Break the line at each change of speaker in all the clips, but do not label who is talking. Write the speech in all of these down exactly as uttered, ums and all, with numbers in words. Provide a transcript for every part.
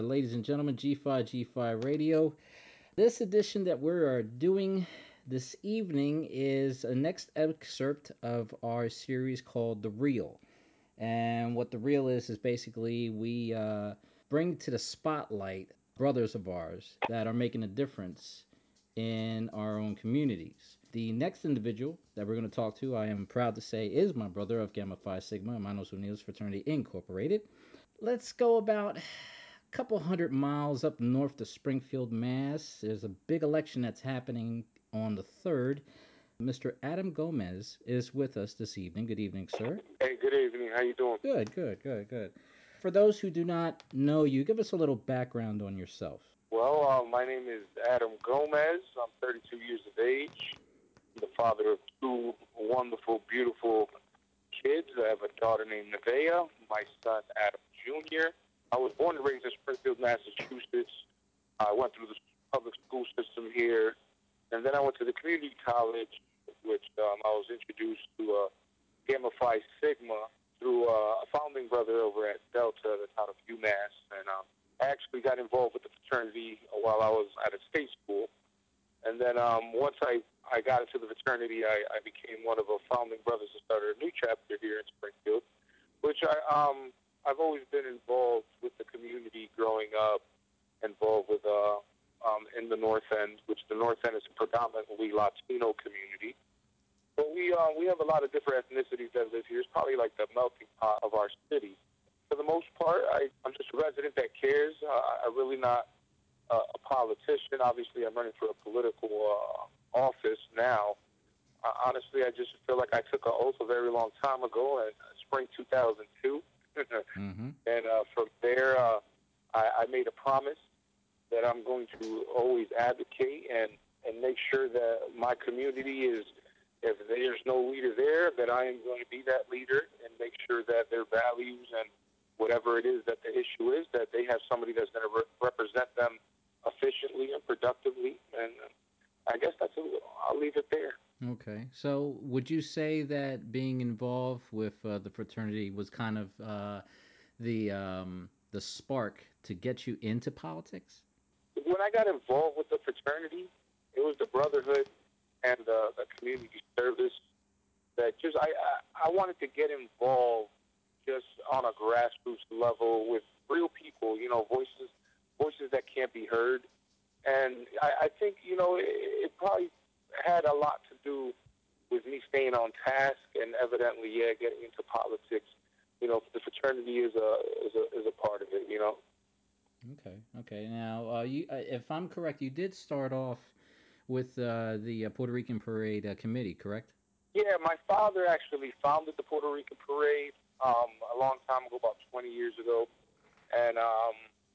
Ladies and gentlemen, G five G five Radio. This edition that we are doing this evening is a next excerpt of our series called The Real. And what The Real is, is basically we uh, bring to the spotlight brothers of ours that are making a difference in our own communities. The next individual that we're going to talk to, I am proud to say, is my brother of Gamma Phi Sigma, Manos Unidos Fraternity Incorporated. Let's go about a couple hundred miles up north to Springfield, Mass. There's a big election that's happening on the third. Mister Adam Gomez is with us this evening. Good evening, sir.
Hey, good evening. How you doing?
Good, good, good, good. For those who do not know you, give us a little background on yourself.
Well, uh, my name is Adam Gomez. I'm thirty-two years of age. I'm the father of two wonderful, beautiful kids. I have a daughter named Nevaeh, my son Adam Junior I was born and raised in Springfield, Massachusetts. I went through the public school system here, and then I went to the community college, which um, I was introduced to uh, Gamma Phi Sigma through uh, a founding brother over at Delta, the town of UMass, and um, I actually got involved with the fraternity while I was at a state school. And then um, once I, I got into the fraternity, I, I became one of the founding brothers and started a new chapter here in Springfield, which I, um, I've always been involved with the community growing up, involved with uh, um, in the North End, which the North End is a predominantly Latino community. But we uh, we have a lot of different ethnicities that live here. It's probably like the melting pot of our city. For the most part, I, I'm just a resident that cares. Uh, I'm really not uh, a politician. Obviously, I'm running for a political uh, office now. Uh, honestly, I just feel like I took an oath a very long time ago in spring two thousand two.
Mm-hmm.
And uh, from there, uh, I, I made a promise that I'm going to always advocate and, and make sure that my community is, if there's no leader there, that I am going to be that leader and make sure that their values and whatever it is that the issue is, that they have somebody that's going to re- represent them efficiently and productively. And I guess that's a, I'll leave it there.
Okay. So, would you say that being involved with uh, the fraternity was kind of uh, the um, the spark to get you into politics?
When I got involved with the fraternity, it was the brotherhood and the, the community service that just I, I I wanted to get involved just on a grassroots level with real people, you know, voices voices that can't be heard. And I, I think, you know, it, it probably had a lot to do with me staying on task and evidently, yeah, getting into politics. You know, the fraternity is a is a is a part of it, you know.
Okay. Okay. Now, uh, you, uh, if I'm correct, you did start off with uh, the uh, Puerto Rican Parade uh, Committee, correct?
Yeah, my father actually founded the Puerto Rican Parade um, a long time ago, about twenty years ago. And um,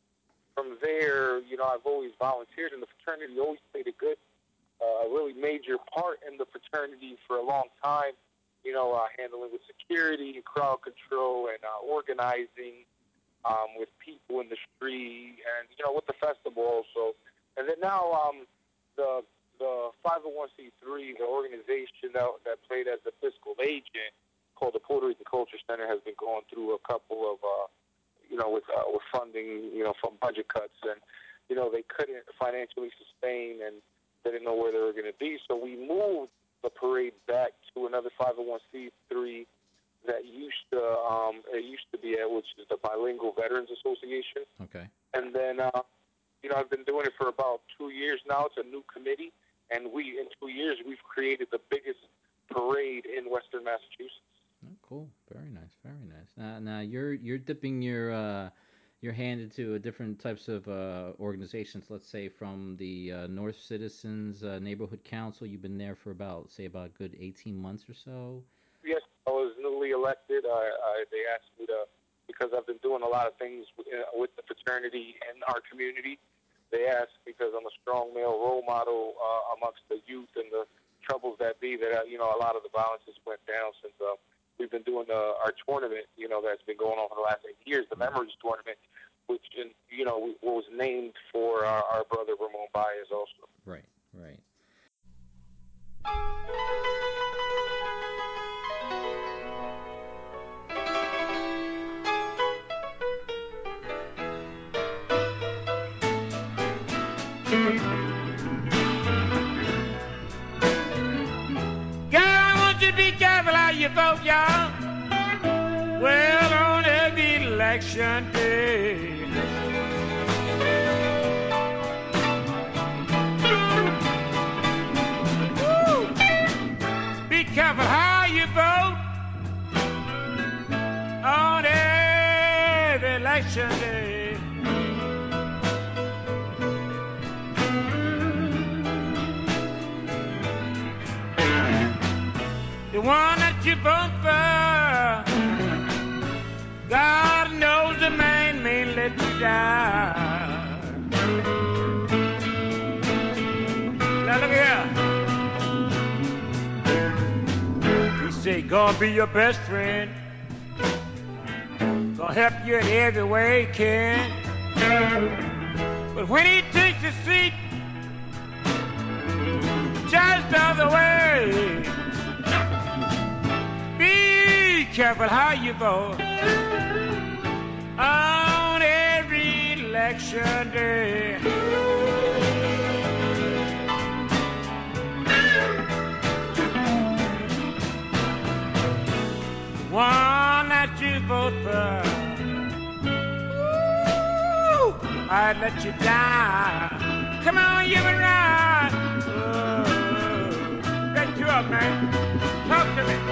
from there, you know, I've always volunteered in the fraternity, always played a good, uh, really major part in the fraternity for a long time. You know, uh, handling with security, crowd control, and uh, organizing um, with people in the street, and you know, with the festival also. And then now, um, the the five oh one c three, the organization that that played as the fiscal agent, called the Puerto Rican Culture Center, has been going through a couple of uh, you know, with uh, with funding, you know, from budget cuts, and you know, they couldn't financially sustain, and they didn't know where they were going to be. So we moved the parade back to another five oh one c three that used to um, it used to be at, which is the Bilingual Veterans Association,
Okay.
and then uh, you know, I've been doing it for about two years now. It's a new committee, and we in two years we've created the biggest parade in Western Massachusetts.
Oh, cool. Very nice. Very nice. Now, now you're you're dipping your uh, your hand into uh, different types of uh, organizations. Let's say from the uh, North Citizens uh, Neighborhood Council. You've been there for about say about a good eighteen months or so.
Yes, I was newly elected. I, I they asked me to, because I've been doing a lot of things with, uh, with the fraternity and our community. They asked because I'm a strong male role model uh, amongst the youth and the troubles that be that uh, you know, a lot of the violence has went down since uh, we've been doing uh, our tournament. You know, that's been going on for the last eight years, the
Right.
Memories Tournament, which in, you know, was named for our, our brother Ramon Baez also.
Right. Right.
God, I want you to be careful how you vote, y'all. Well, on every election day. Woo! Be careful how you vote on every election day. The one that you vote for, God knows the man may let you die. Now look here. He said, gonna be your best friend. Gonna help you in every way he can. But when he takes his seat, just the other way. Be careful how you vote on every election day. One that you vote for, ooh, I'd let you down. Come on, you and ride. Oh, get you up, man. Talk to me.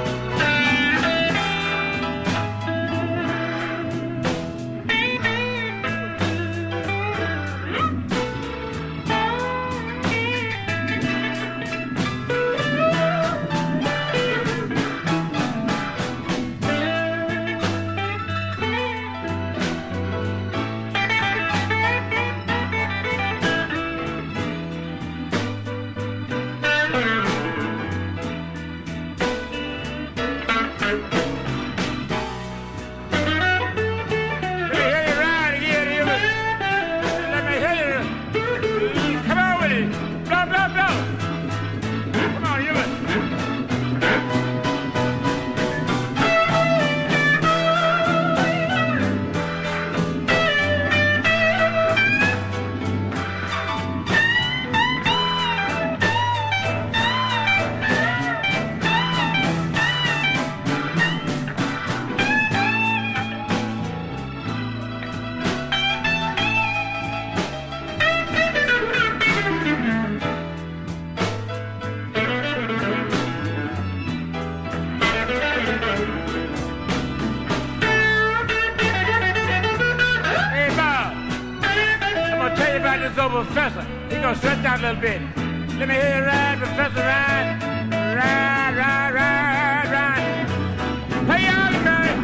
Professor, he gonna stretch out a little bit. Let me hear you ride, Professor, ride, ride, ride, ride, ride. Hey, y'all, okay?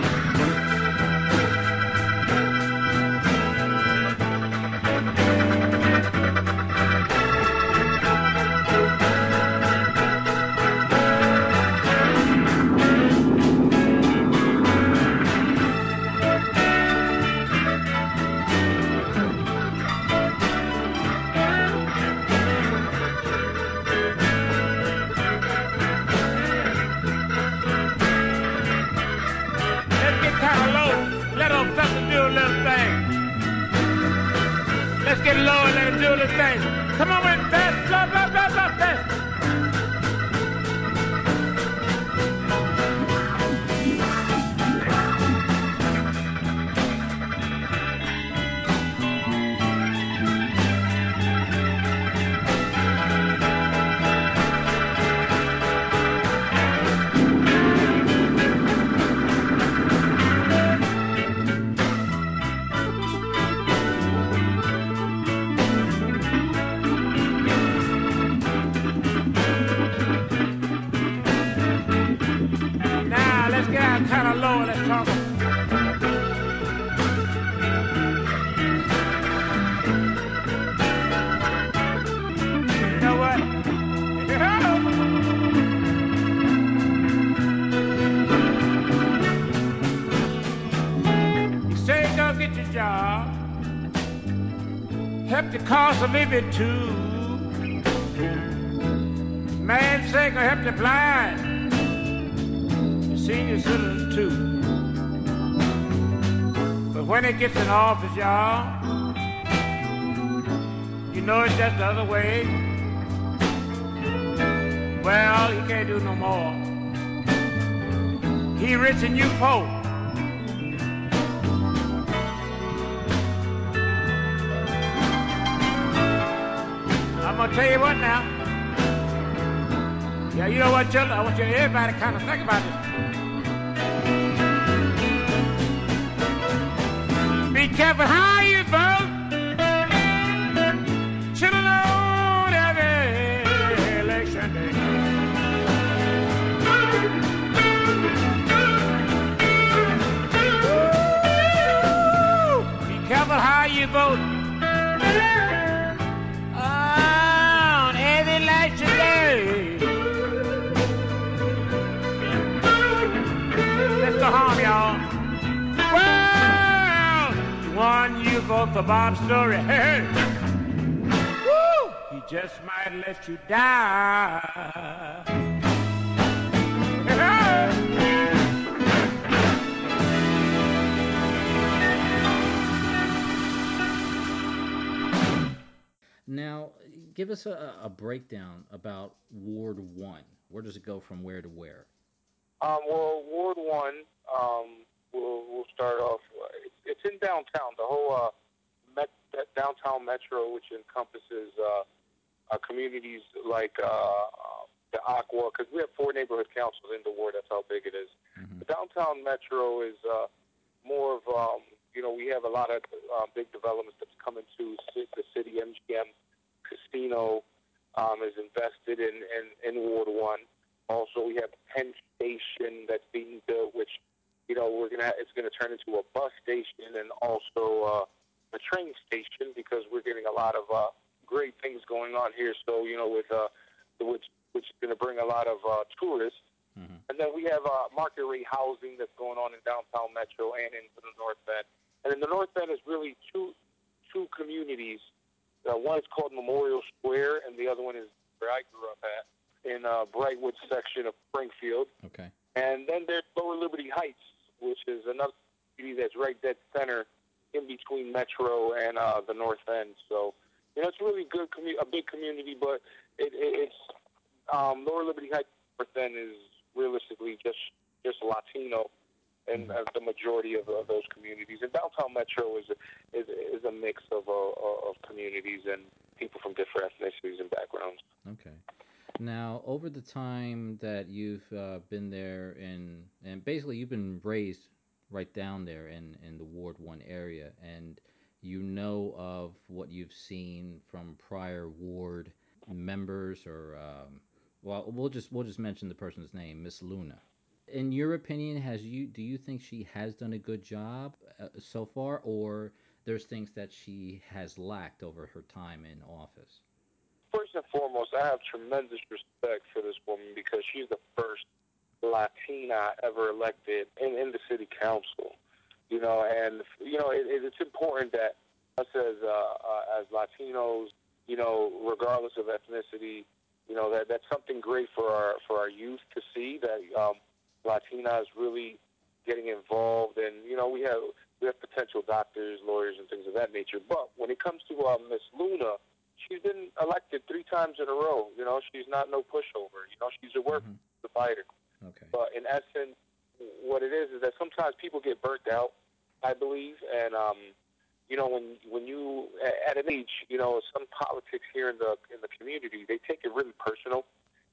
Let's get low and let him do the thing. Come on, with fast, blah, blah, blah, blah, fast. Now, let's get out kind of low and let's talk. You know what? You say go get your job, help the cost of living too. Man say go help the blind, the senior citizens too. But when it gets in office, y'all, you You know it's just the other way. Well, he can't do no more. He rich and you poor. I'm gonna tell you what now. Yeah, you know what, children? I want you everybody kind of think about this. Be careful how you vote. Should have known every election day. Be careful how you vote on every election day. Let's go home, y'all. Well, one you vote for Bob Story. Hey, woo! He just might let you die.
Now, give us a, a breakdown about Ward One. Where does it go from where to where?
Um, well, Ward One, um, we'll we'll start off. Uh, it's, it's in downtown. The whole uh, met, downtown metro, which encompasses uh, uh, communities like uh, the Aqua, because we have four neighborhood councils in the ward. That's how big it is. Mm-hmm. The downtown metro is uh, more of um, you know we have a lot of uh, big developments that's coming to the city. M G M Casino um, is invested in, in in Ward One. Also, we have Penn Station that's being built, which you know we're gonna it's gonna turn into a bus station and also uh, a train station because we're getting a lot of uh, great things going on here. So you know with uh, which which is gonna bring a lot of uh, tourists. Mm-hmm. And then we have uh, market rate housing that's going on in downtown Metro and into the North End. And in the North End is really two two communities. Uh, one is called Memorial Square, and the other one is where I grew up at, in uh, Brightwood section of Springfield.
Okay.
And then there's Lower Liberty Heights, which is another city that's right dead center in between Metro and uh, the North End. So, you know, it's really good, commu- a big community, but it, it, it's um, Lower Liberty Heights North End is realistically just just Latino, and uh, the majority of, of those communities. And downtown Metro is a, is, is a mix of uh, of communities and people from different ethnicities and backgrounds.
Okay. Now, over the time that you've uh, been there, and and basically you've been raised right down there in in the Ward One area, and you know of what you've seen from prior ward members, or um, well, we'll just we'll just mention the person's name, Miss Luna. In your opinion, has you do you think she has done a good job uh, so far, or there's things that she has lacked over her time in office?
First and foremost, I have tremendous respect for this woman because she's the first Latina ever elected in, in the city council. You know, and you know it, it's important that us as uh, uh, as Latinos, you know, regardless of ethnicity, you know that that's something great for our for our youth to see that um, Latinas really getting involved, and you know we have we have potential doctors, lawyers, and things of that nature. But when it comes to uh, Miss Luna, she's been elected three times in a row. You know, she's not no pushover. You know, she's a worker, mm-hmm. a fighter.
Okay.
But in essence, what it is is that sometimes people get burnt out, I believe, and um, you know, when when you at an age, you know, some politics here in the in the community, they take it really personal,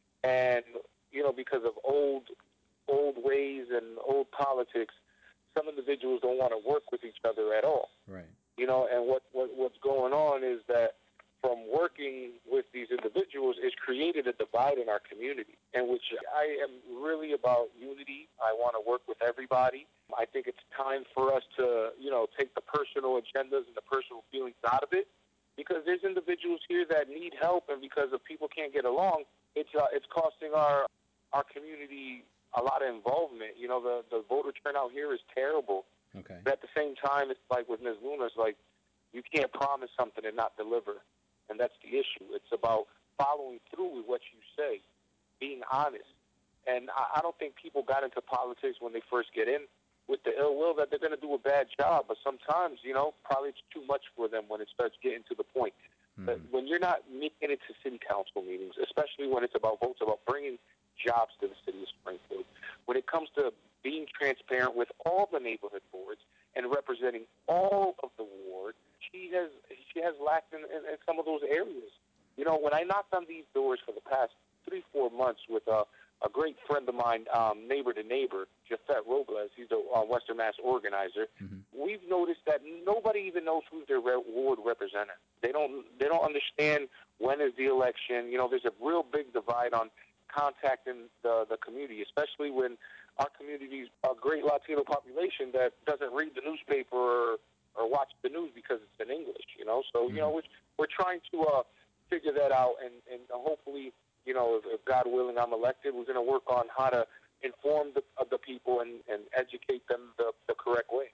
and you know, because of old old ways and old politics, some individuals don't want to work with each other at all.
Right.
You know, and what, what what's going on is that from working with these individuals is created a divide in our community, in which I am really about unity. I want to work with everybody. I think it's time for us to, you know, take the personal agendas and the personal feelings out of it, because there's individuals here that need help, and because of people can't get along, it's uh, it's costing our our community a lot of involvement. You know, the, the voter turnout here is terrible.
Okay.
But at the same time, it's like with Miz Luna, it's like you can't promise something and not deliver. And that's the issue. It's about following through with what you say, being honest. And I, I don't think people got into politics when they first get in with the ill will that they're going to do a bad job. But sometimes, you know, probably it's too much for them when it starts getting to the point. But
Mm-hmm.
when you're not making it to city council meetings, especially when it's about votes, about bringing jobs to the city of Springfield, when it comes to being transparent with all the neighborhood boards and representing all of the ward, she has she has lacked in, in, in some of those areas. You know, when I knocked on these doors for the past three, four months with a, a great friend of mine, um, neighbor to neighbor, Jafet Robles, he's a uh, Western Mass organizer,
Mm-hmm.
we've noticed that nobody even knows who's their re- ward representative. They don't they don't understand when is the election. You know, there's a real big divide on contacting the, the community, especially when our community's a great Latino population that doesn't read the newspaper or, or watch the news because it's in English, you know. So,
Mm-hmm.
you know, we're, we're trying to uh, figure that out, and, and hopefully, you know, if, if God willing I'm elected, we're going to work on how to inform the, uh, the people and, and educate them the, the correct way.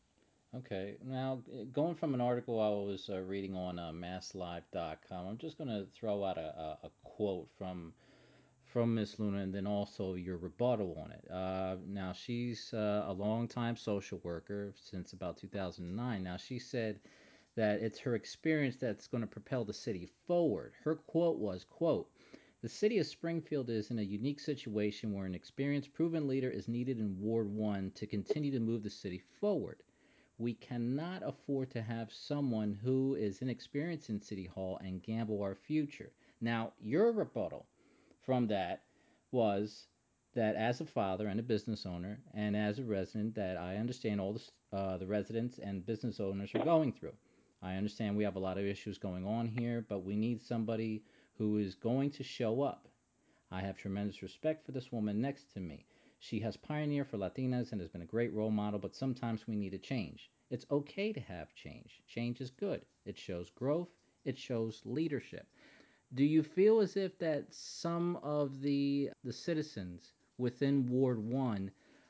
Okay. Now, going from an article I was uh, reading on uh, mass live dot com, I'm just going to throw out a, a, a quote from from Miss Luna, and then also your rebuttal on it. Uh, now, she's uh, a longtime social worker since about two thousand nine. Now, she said that it's her experience that's going to propel the city forward. Her quote was, quote, "The city of Springfield is in a unique situation where an experienced, proven leader is needed in Ward one to continue to move the city forward. We cannot afford to have someone who is inexperienced in City Hall and gamble our future." Now, your rebuttal from that was that as a father and a business owner and as a resident, that I understand all the, uh, the residents and business owners are going through. I understand we have a lot of issues going on here, but we need somebody who is going to show up. I have tremendous respect for this woman next to me. She has pioneered for Latinas and has been a great role model, but sometimes we need a change. It's okay to have change. Change is good. It shows growth. It shows leadership. Do you feel as if that some of the the citizens within Ward One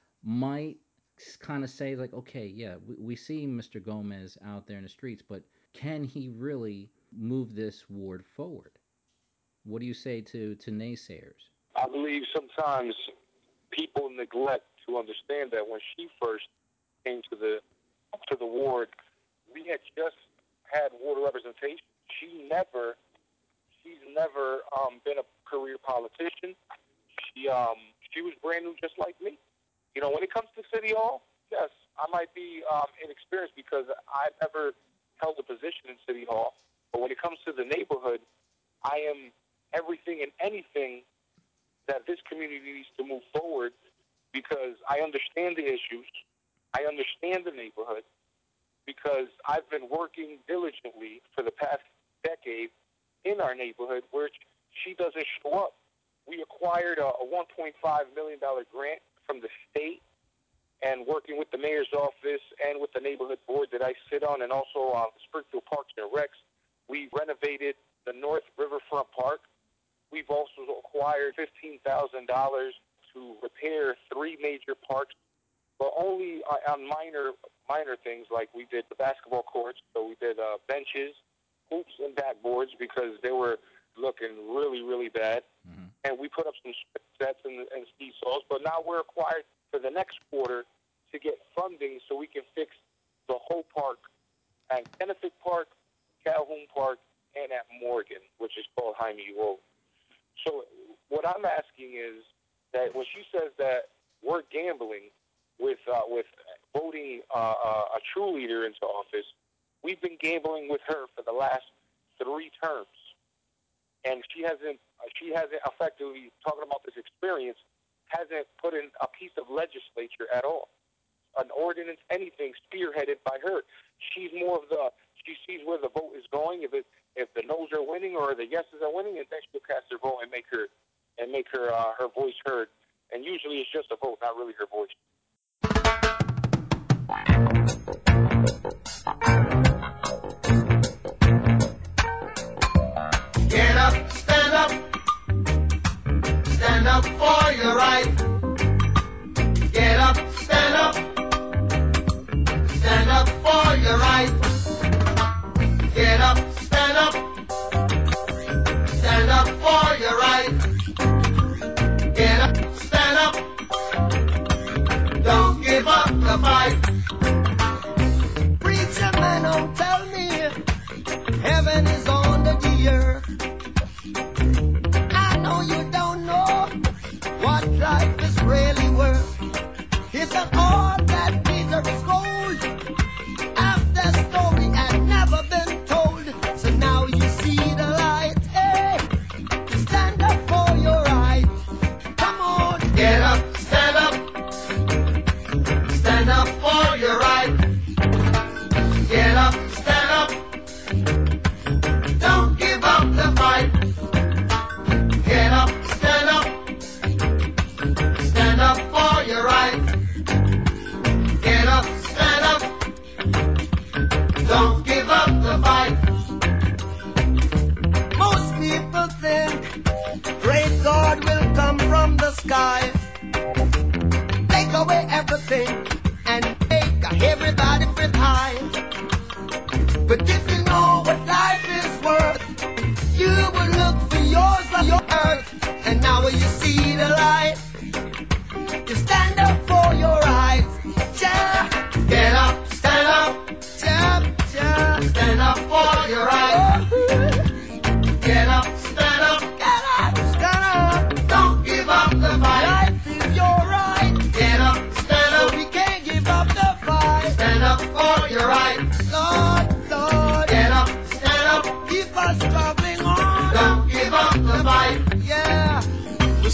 might kind of say like, okay, yeah, we, we see Mister Gomez out there in the streets, but can he really move this ward forward? What do you say to to naysayers?
I believe sometimes people neglect to understand that when she first came to the to the ward, we had just had ward representation. She never, she's never um, been a career politician. She um, she was brand new, just like me. You know, when it comes to City Hall, yes, I might be um, inexperienced because I've never held a position in City Hall. But when it comes to the neighborhood, I am everything and anything that this community needs to move forward because I understand the issues. I understand the neighborhood because I've been working diligently for the past decade in our neighborhood where she doesn't show up. We acquired a, a one point five million dollars grant from the state, and working with the mayor's office and with the neighborhood board that I sit on, and also uh, Springfield Parks and Recs, we renovated the North Riverfront Park. We've also acquired fifteen thousand dollars to repair three major parks, but only on minor minor things like we did the basketball courts. So we did uh, benches, hoops, and backboards because they were looking really, really bad.
Mm-hmm.
And we put up some sets and, and seesaws. But now we're acquired for the next quarter to get funding so we can fix the whole park at Kennefic Park, Calhoun Park, and at Morgan, which is called Jaime Road. So what I'm asking is that when she says that we're gambling with uh, with voting uh, uh, a true leader into office, we've been gambling with her for the last three terms, and she hasn't she hasn't effectively talking about this experience hasn't put in a piece of legislature at all, an ordinance, anything spearheaded by her. She's more of the she sees where the vote is going. If it if the no's are winning or the yeses are winning, and then she'll cast her vote and make her and make her uh, her voice heard. And usually it's just a vote, not really her voice.
Get up, stand up, stand up for your right. Get up, stand up, stand up for your right. Get up, stand up, stand up for your right. Get up.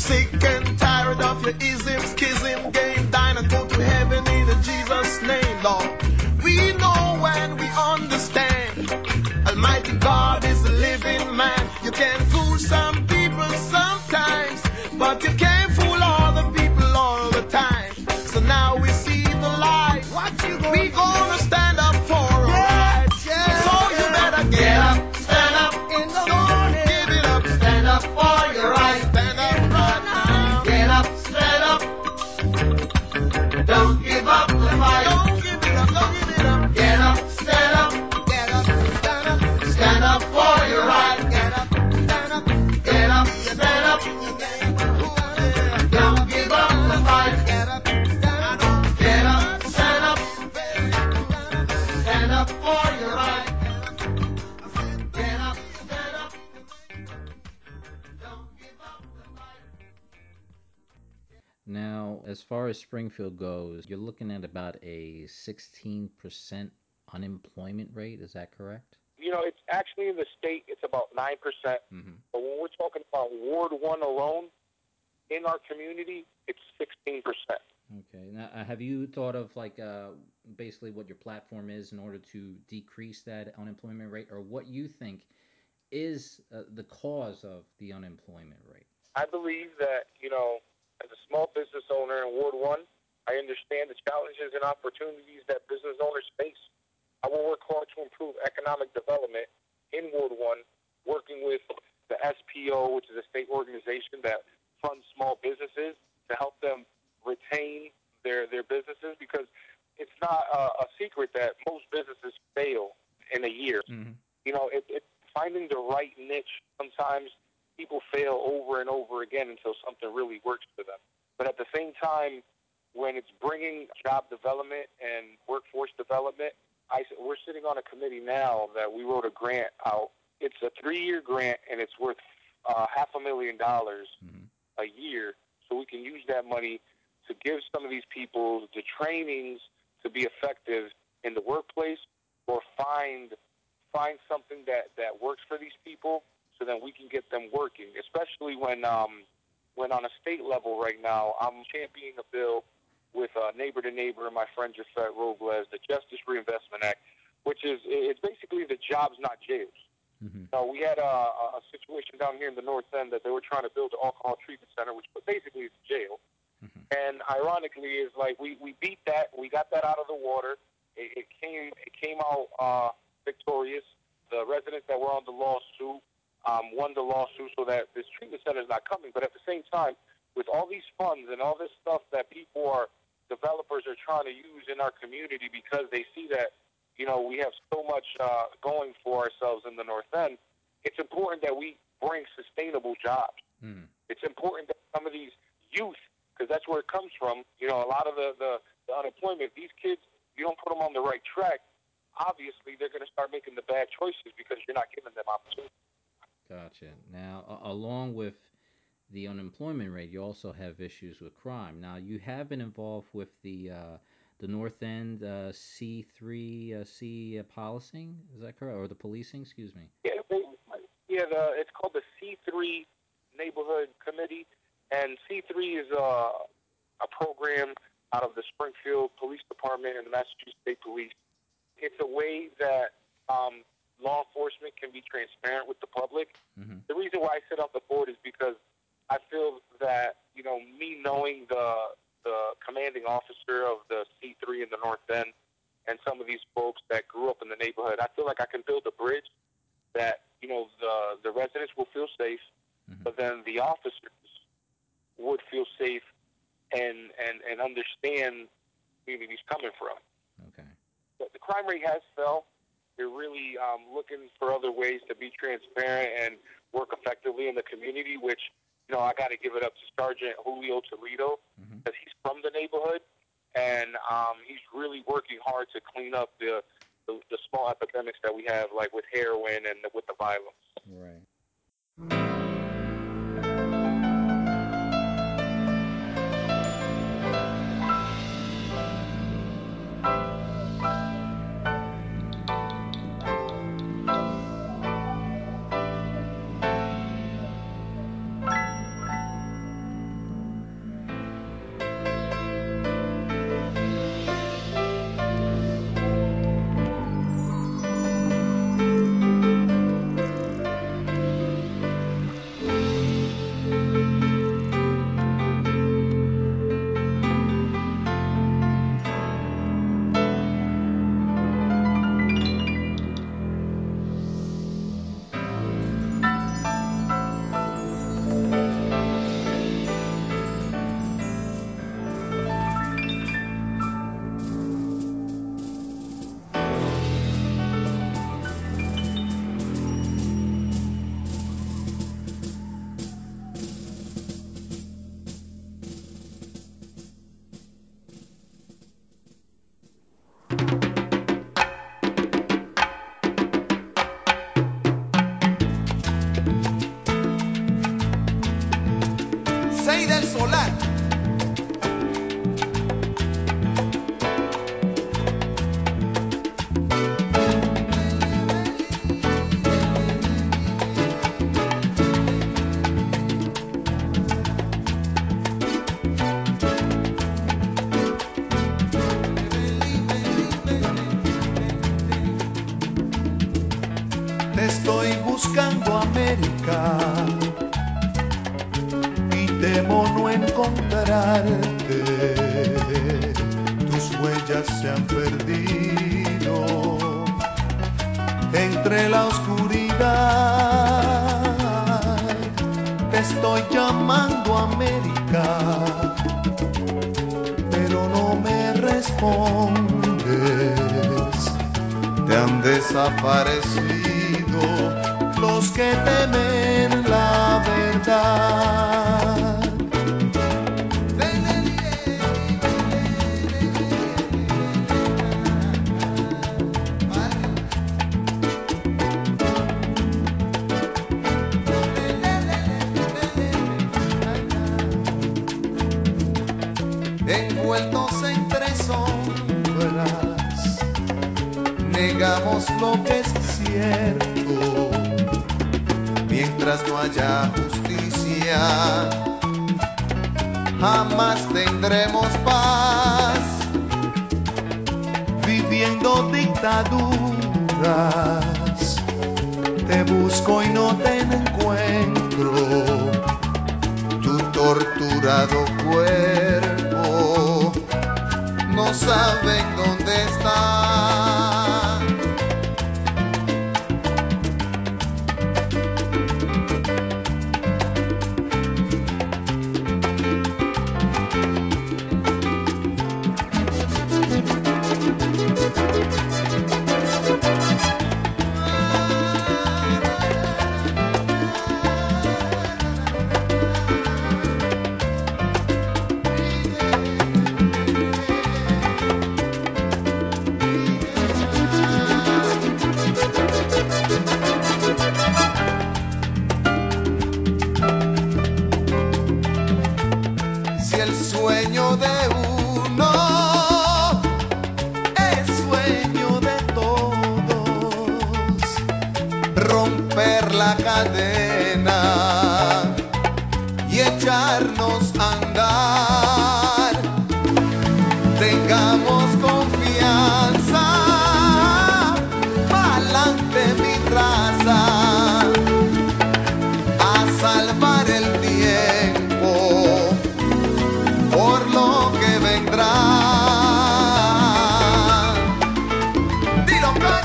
sick and tired of your ism, schism, game, dine and go to heaven in Jesus' name, Lord. We know and we understand. Almighty God is a living man. You can fool some people sometimes, but you can't fool all the people all the time. So now we see the light. What you gonna we gonna do? Stand up for our yeah, rights. Yeah. So you better get up, stand up in the morning. Give it up, stand up for your rights. Stand up right now. Get up, stand up. Don't give up the fight. Don't give it up, don't give it up. Get up, stand up. Get up, stand up. Stand up for your right. Get up, stand up. Get up, stand up. Don't give up the fight. Get up, stand up. Get up, stand up. Stand up for your right. Get up, stand up. Don't give up the fight.
Now, as far as Springfield goes, you're looking at about a sixteen percent unemployment rate. Is that correct?
You know, it's actually in the state, it's about nine percent.
Mm-hmm.
But when we're talking about Ward one alone, in our community, it's sixteen percent.
Okay. Now, uh, have you thought of like uh, basically what your platform is in order to decrease that unemployment rate, or what you think is uh, the cause of the unemployment rate?
I believe that, you know, as a small business owner in Ward one, I understand the challenges and opportunities that business owners face. I will work hard to improve economic development in Ward one, working with the S P O, which is a state organization that funds small businesses, to help them retain their, their businesses, because it's not a, a secret that most businesses fail in a year.
Mm-hmm.
You know, it, it, finding the right niche, sometimes people fail over and over again until something really works for them. But at the same time, when it's bringing job development and workforce development, I, we're sitting on a committee now that we wrote a grant out. It's a three-year grant, and it's worth uh, half a million dollars mm-hmm. a year, so we can use that money to give some of these people the trainings to be effective in the workplace, or find find something that, that works for these people, so that we can get them working, especially when um, when on a state level right now, I'm championing a bill with uh, Neighbor to Neighbor and my friend Jafet Robles, the Justice Reinvestment Act, which is it's basically the jobs, not jails. Mm-hmm. So we had a, a situation down here in the North End that they were trying to build an alcohol treatment center, which basically is a jail. Mm-hmm. And ironically, is like we, we beat that, we got that out of the water. It, it came it came out uh, victorious. The residents that were on the lawsuit um, won the lawsuit, so that this treatment center is not coming. But at the same time, with all these funds and all this stuff that people are, developers are trying to use in our community, because they see that, you know, we have so much uh, going for ourselves in the North End, it's important that we bring sustainable jobs. Mm. It's important that some of these youth, because that's where it comes from, you know, a lot of the, the, the unemployment, these kids, you don't put them on the right track, obviously they're going to start making the bad choices because you're not giving them opportunity.
Gotcha. Now, a- along with the unemployment rate, you also have issues with crime. Now, you have been involved with the uh, the North End uh, C three uh, C uh, policing, is that correct? Or the policing, excuse me?
Yeah, they, yeah. The, it's called the C three Neighborhood Committee, and C three is a, a program out of the Springfield Police Department and the Massachusetts State Police. It's a way that um, law enforcement can be transparent with the public. Mm-hmm. The reason why I sit on the board is because I feel that, you know, me knowing the the commanding officer of the C three in the North End and some of these folks that grew up in the neighborhood, I feel like I can build a bridge that, you know, the, the residents will feel safe, mm-hmm. but then the officers would feel safe and, and, and understand where he's coming from.
Okay.
But the crime rate has fell. They're really um, looking for other ways to be transparent and work effectively in the community, which, you know, I got to give it up to Sergeant Julio Toledo, because mm-hmm. he's from the neighborhood, and um, he's really working hard to clean up the, the the small epidemics that we have, like with heroin and the, with the violence.
Right.
volar. Te estoy buscando América y temo no encontrarte. Tus huellas se han perdido entre la oscuridad. Te estoy llamando América, pero no me respondes. Te han desaparecido los que temen la verdad. Envueltos entre sombras, negamos lo que es cierto. Mientras no haya justicia, jamás tendremos paz. Viviendo dictaduras, te busco y no te encuentro. Tu torturado cuerpo no saben dónde está. Si el sueño de uno es sueño de todos, romper la cadena y echarnos a andar, tengamos confianza, pa'lante mi raza, a salvar el tiempo por lo que vendrá. Dilo, Frank.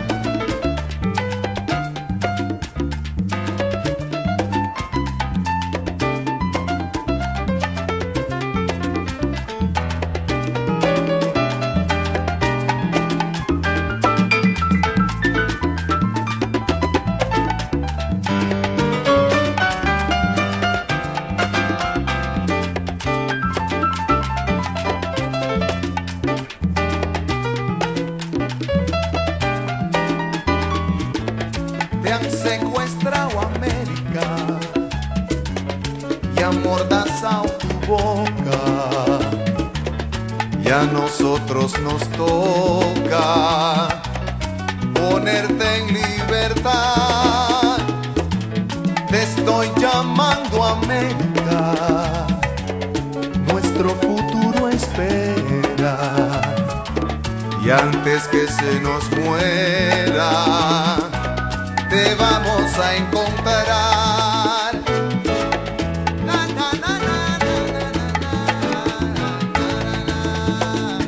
Te han secuestrado América y amordazado tu boca, y a nosotros nos toca ponerte en libertad. Te estoy llamando América, nuestro futuro espera, y antes que se nos muera te vamos a encontrar. Na, na, na, na, na, na, na, na, na.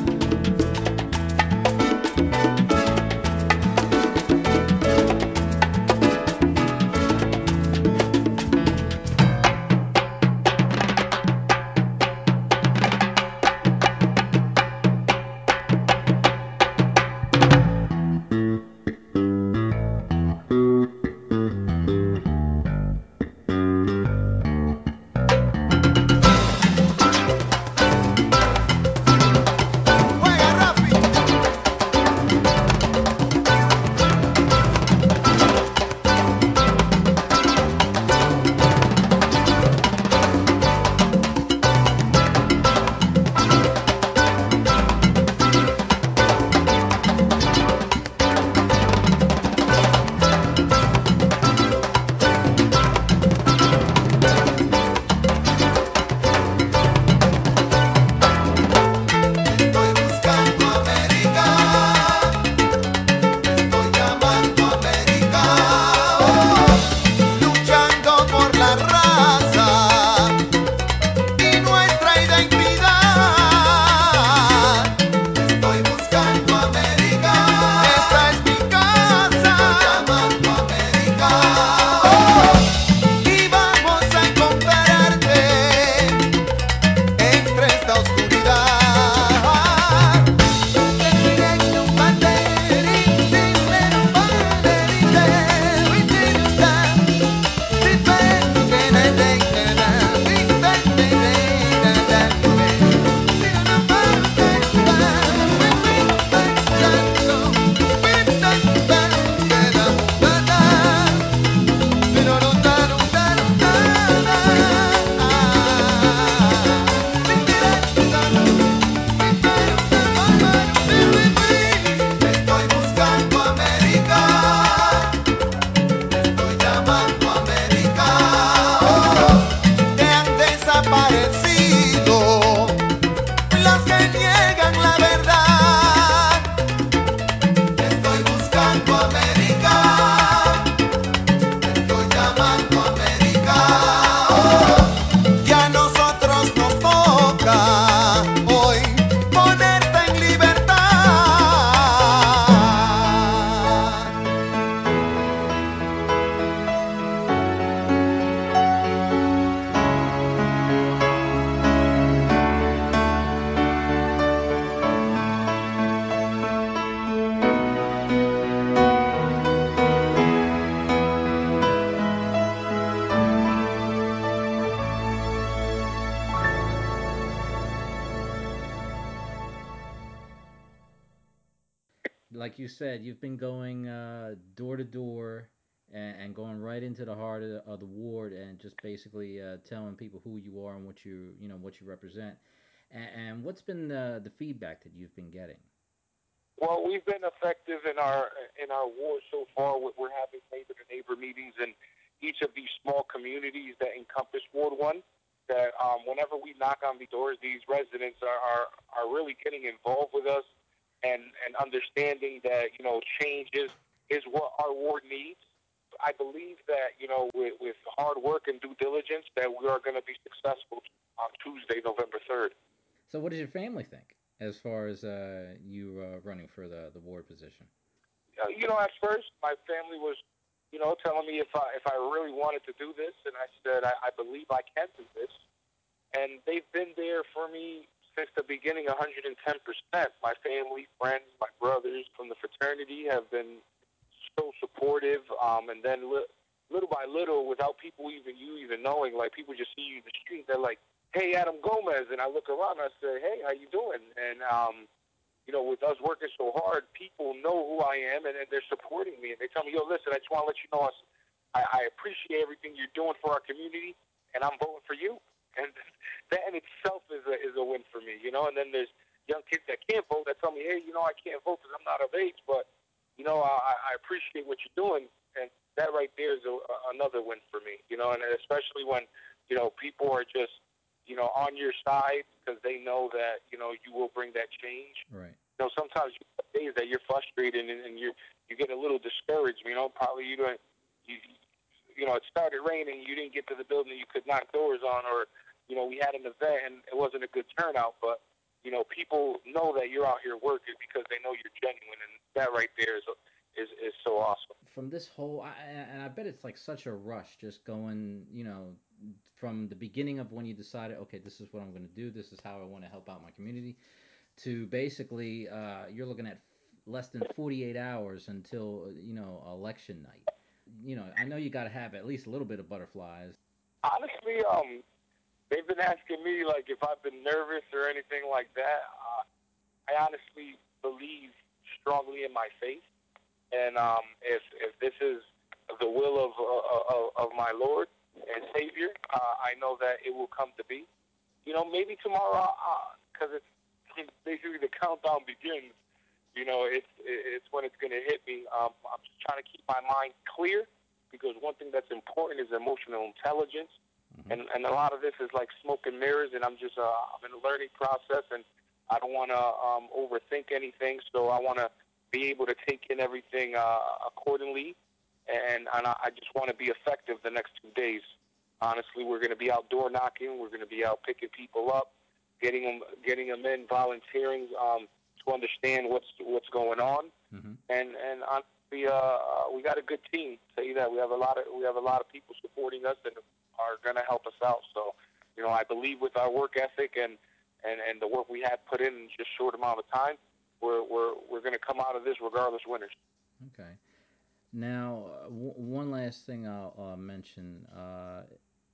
like you said, you've been going uh, door to door and, and going right into the heart of the, of the ward and just basically uh, telling people who you are and what you you know what you represent. And, and what's been the the feedback that you've been getting?
Well, we've been effective in our in our ward so far. We're having neighbor to neighbor meetings in each of these small communities that encompass Ward One. That um, whenever we knock on the doors, these residents are, are are really getting involved with us and and understanding that you know change is is what our ward needs. I believe that you know with, with hard work and due diligence that we are going to be successful on Tuesday, November third.
So, what does your family think as far as uh, you uh, running for the the ward position?
Uh, you know, at first my family was, you know, telling me if I if I really wanted to do this, and I said I, I believe I can do this, and they've been there for me since the beginning, one hundred ten percent. My family, friends, my brothers from the fraternity have been so supportive, um, and then li- little by little, without people even you even knowing, like people just see you in the street, they're like, "Hey, Adam Gomez," and I look around, and I say, "Hey, how you doing?" And um, you know, with us working so hard, people know who I am, and, and they're supporting me. And they tell me, "Yo, listen, I just want to let you know, I, I appreciate everything you're doing for our community, and I'm voting for you." And that in itself is a is a win for me, you know. And then there's young kids that can't vote that tell me, "Hey, you know, I can't vote because I'm not of age, but you know, I, I appreciate what you're doing." And that right there is a, a, another win for me, you know. And especially when you know people are just you know on your side because they know that you know you will bring that change.
Right.
You know, sometimes you have days that you're frustrated and, and you you get a little discouraged. You know, probably you don't you you know it started raining, you didn't get to the building, you could knock doors on, or you know we had an event and it wasn't a good turnout. But you know, people know that you're out here working because they know you're genuine, and that right there is is is so awesome.
From this whole, I, and I bet it's like such a rush just going, you know, from the beginning of when you decided, okay, this is what I'm going to do, this is how I want to help out my community, to basically uh, you're looking at less than forty-eight hours until you know election night. You know, I know you got to have at least a little bit of butterflies.
Honestly, um, they've been asking me like if I've been nervous or anything like that. Uh, I honestly believe strongly in my faith, and um, if if this is the will of uh, of, of my Lord and Savior, uh, I know that it will come to be. You know, maybe tomorrow, because uh, it's basically the countdown begins. You know, it's it's when it's going to hit me. Um, I'm just trying to keep my mind clear because one thing that's important is emotional intelligence,
Mm-hmm.
and and a lot of this is like smoke and mirrors, and I'm just uh, I'm in a learning process, and I don't want to um, overthink anything, so I want to be able to take in everything uh, accordingly, and and I, I just want to be effective the next two days. Honestly, we're going to be out door knocking, we're going to be out picking people up, getting them getting them in, volunteering. Um, to understand what's what's going on,
Mm-hmm.
and and honestly, uh, uh, we got a good team. Tell you that we have a lot of we have a lot of people supporting us and are going to help us out. So, you know, I believe with our work ethic and and and the work we have put in in just a short amount of time, we're we're we're going to come out of this regardless winners.
Okay. Now, uh, w- one last thing I'll uh, mention. Uh,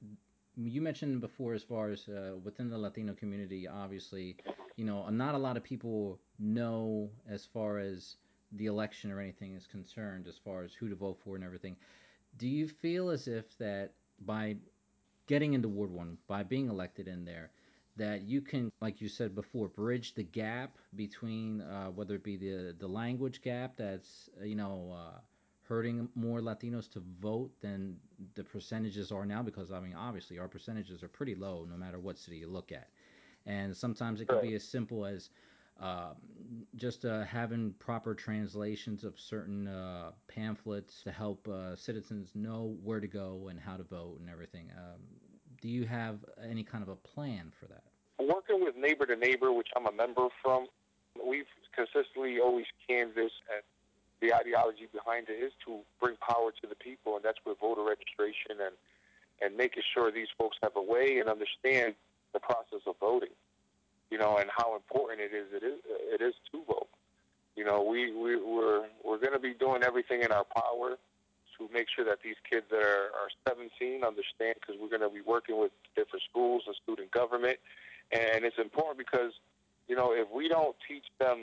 you mentioned before, as far as uh, within the Latino community, obviously, you know, not a lot of people know as far as the election or anything is concerned, as far as who to vote for and everything. Do you feel as if that by getting into Ward One, by being elected in there, that you can, like you said before, bridge the gap between uh, whether it be the the language gap that's uh, you know uh, hurting more Latinos to vote than the percentages are now? Because I mean, obviously, our percentages are pretty low no matter what city you look at, and sometimes it could
Right.
be as simple as uh, just uh, having proper translations of certain uh, pamphlets to help uh, citizens know where to go and how to vote and everything. Um, do you have any kind of a plan for that?
Working with neighbor to neighbor, which I'm a member from, we've consistently always canvassed and the ideology behind it is to bring power to the people, and that's with voter registration and and making sure these folks have a way and understand the process of voting, you know, and how important it is it is it is to vote. You know, we, we we're we're going to be doing everything in our power to make sure that these kids that are, are seventeen understand, because we're going to be working with different schools and student government, and it's important because you know if we don't teach them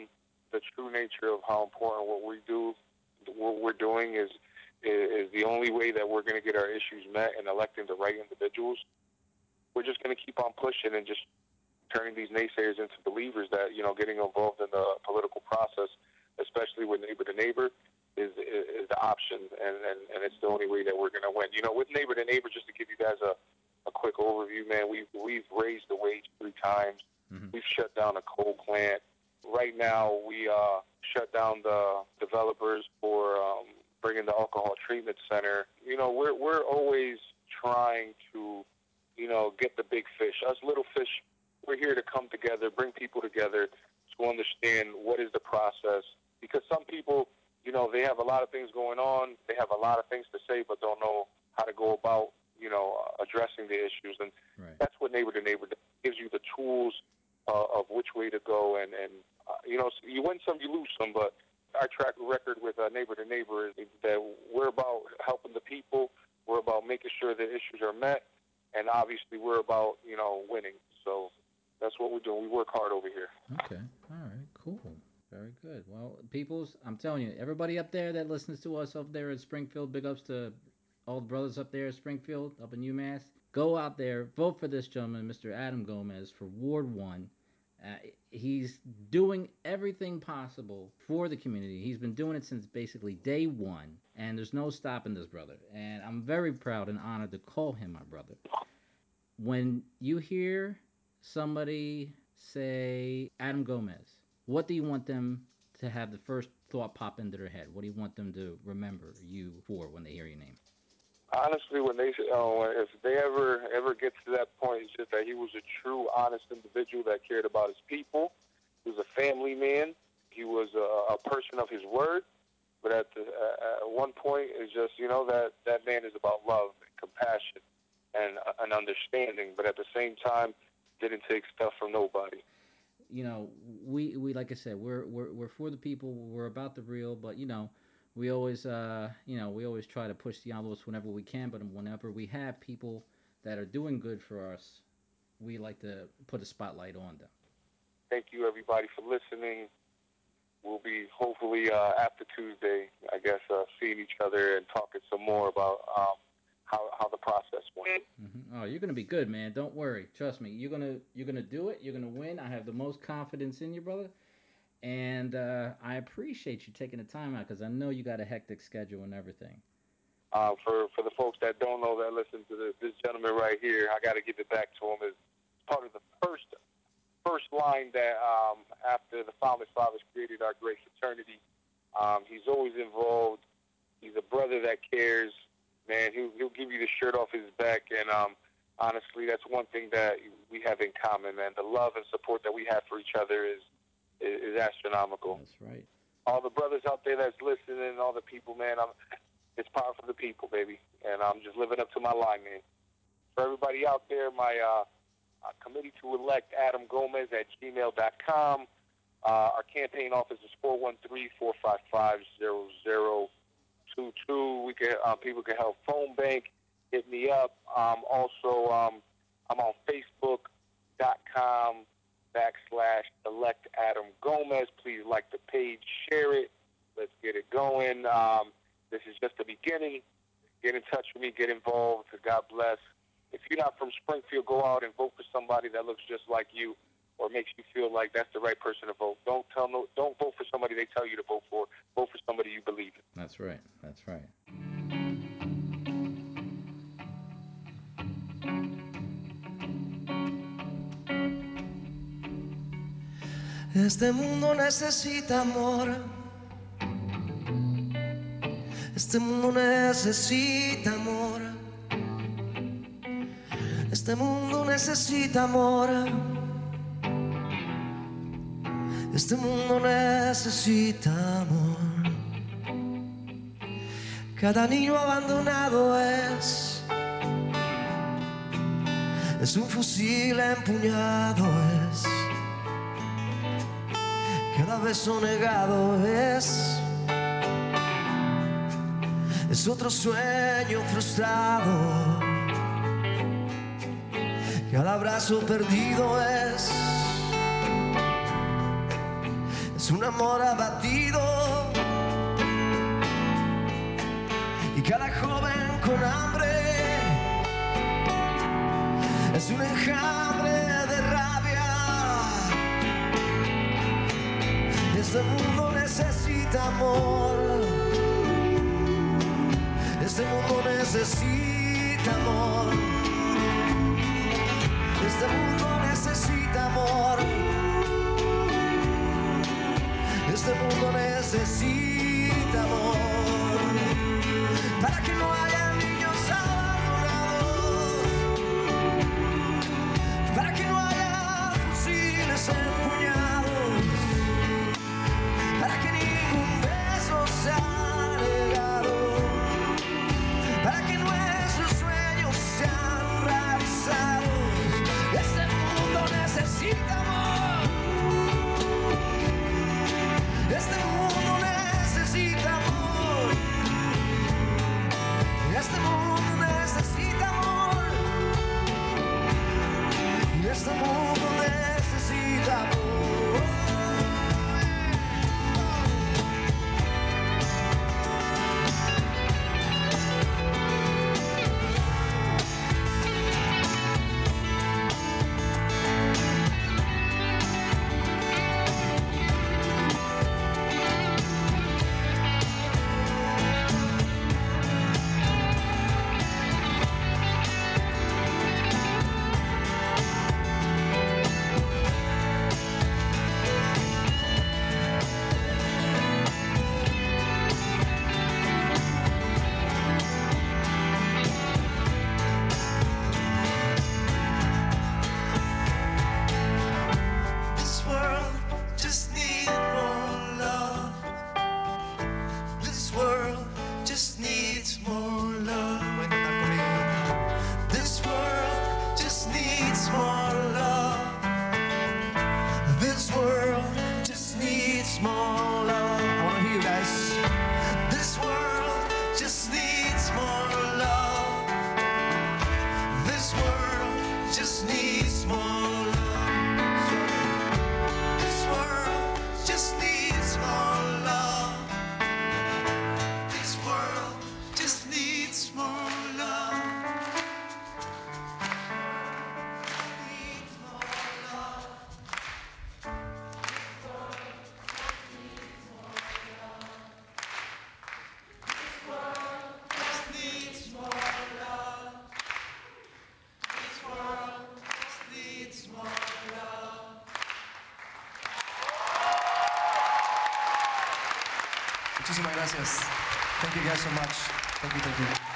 the true nature of how important what we do, what we're doing is is the only way that we're going to get our issues met and electing the right individuals. We're just going to keep on pushing and just turning these naysayers into believers that, you know, getting involved in the political process, especially with neighbor to neighbor, is is, is the option, and, and, and it's the only way that we're going to win. You know, with neighbor to neighbor, just to give you guys a, a quick overview, man, we've, we've raised the wage three times. Mm-hmm. We've shut down a coal plant. Right now, we uh, shut down the developers for um, bringing the alcohol treatment center. You know, we're we're always trying to, you know, get the big fish. Us little fish, we're here to come together, bring people together to understand what is the process. Because some people, you know, they have a lot of things going on. They have a lot of things to say, but don't know how to go about, you know, addressing the issues. And right. That's what Neighbor to Neighbor gives you, the tools uh, of which way to go. And, and uh, you know, you win some, you lose some. But our track record with uh, Neighbor to Neighbor is that we're about helping the people. We're about making sure that issues are met. And obviously we're about, you know, winning. So that's what we're doing. We work hard over here.
Okay. All right. Cool. Very good. Well, peoples, I'm telling you, everybody up there that listens to us up there in Springfield, big ups to all the brothers up there in Springfield, up in UMass. Go out there, vote for this gentleman, Mister Adam Gomez, for Ward one. Uh, he's doing everything possible for the community. He's been doing it since basically day one, and there's no stopping this brother. And I'm very proud and honored to call him my brother. When you hear somebody say Adam Gomez, what do you want them to have the first thought pop into their head? What do you want them to remember you for when they hear your name?
Honestly, when they uh, if they ever ever get to that point, it's just that he was a true, honest individual that cared about his people. He was a family man. He was a, a person of his word. But at, the, uh, at one point, it's just, you know, that that man is about love and compassion and uh, an understanding. But at the same time, didn't take stuff from nobody.
You know, we, we like I said, we're we're we're for the people. We're about the real, but you know, we always uh you know we always try to push the envelopes whenever we can. But whenever we have people that are doing good for us, we like to put a spotlight on them.
Thank you, everybody, for listening. We'll be hopefully uh, after Tuesday, I guess, uh, seeing each other and talking some more about um, how how the process went.
Mm-hmm. Oh, you're gonna be good, man. Don't worry. Trust me. You're gonna you're gonna do it. You're gonna win. I have the most confidence in you, brother. And uh, I appreciate you taking the time out because I know you got a hectic schedule and everything.
Uh, for for the folks that don't know that listen to this, this gentleman right here, I got to give it back to him as part of the first first line that um, after the Founding Fathers created our great fraternity. Um, he's always involved. He's a brother that cares. Man, he'll, he'll give you the shirt off his back. And um, honestly, that's one thing that we have in common, man. The love and support that we have for each other is is, is astronomical.
That's right.
All the brothers out there that's listening, all the people, man, I'm, it's power for the people, baby. And I'm just living up to my line, man. For everybody out there, my uh, uh, committee to elect Adam Gomez at gmail dot com. Uh, our campaign office is four one three, four five five, zero zero two two. We can, uh, people can help phone bank, hit me up. Um, also, um, I'm on Facebook dot com backslash elect Adam Gomez. Please like the page, share it. Let's get it going. Um, this is just the beginning. Get in touch with me, get involved. God bless. If you're not from Springfield, go out and vote for somebody that looks just like you or makes you feel like that's the right person to vote. Don't tell no, don't vote for somebody they tell you to vote for. Vote for somebody you believe in.
That's right. That's right.
Este mundo necesita amor. Este mundo necesita amor. Este mundo necesita amor. Este mundo necesita amor. Cada niño abandonado es Es un fusil empuñado es. Cada beso negado es Es otro sueño frustrado. Cada abrazo perdido es Es es un amor abatido y cada joven con hambre es un enjambre de rabia. Este mundo necesita amor, este mundo necesita amor, este mundo necesita amor, este mundo necesita amor, para que no haya niños abandonados, para que no haya fusiles empuñados, para que ningún beso sea negado, para que nuestros sueños sean realizados. Este mundo necesita amor, este mundo necesita amor, este mundo necesita amor, este mundo necesita amor. This world just needs more love. This world just needs more love. Voy a cantar conmigo. This world just needs more love. This world just needs more love. I want to hear you guys. This world just needs more love. This world just needs more love. This world just needs more love. This world just needs more love. Needs more love. Just needs more love. This world just needs more love. Muchísimas gracias. Thank you guys so much. Thank you, thank you.